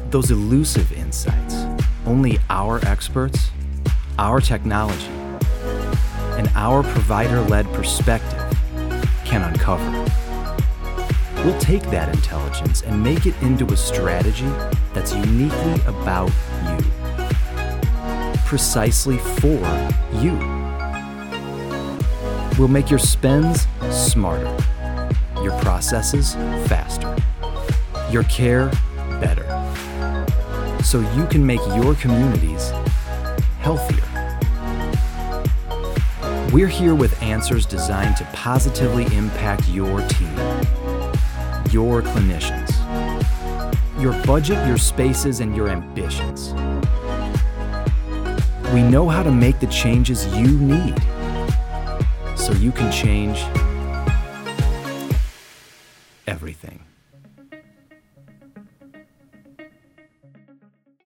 Those elusive insights, only our experts, our technology, and our provider-led perspective can uncover. We'll take that intelligence and make it into a strategy that's uniquely about you. Precisely for you. We'll make your spends smarter, your processes faster, your care better, so you can make your communities healthier. We're here with answers designed to positively impact your team, your clinicians, your budget, your spaces, and your ambitions. We know how to make the changes you need so you can change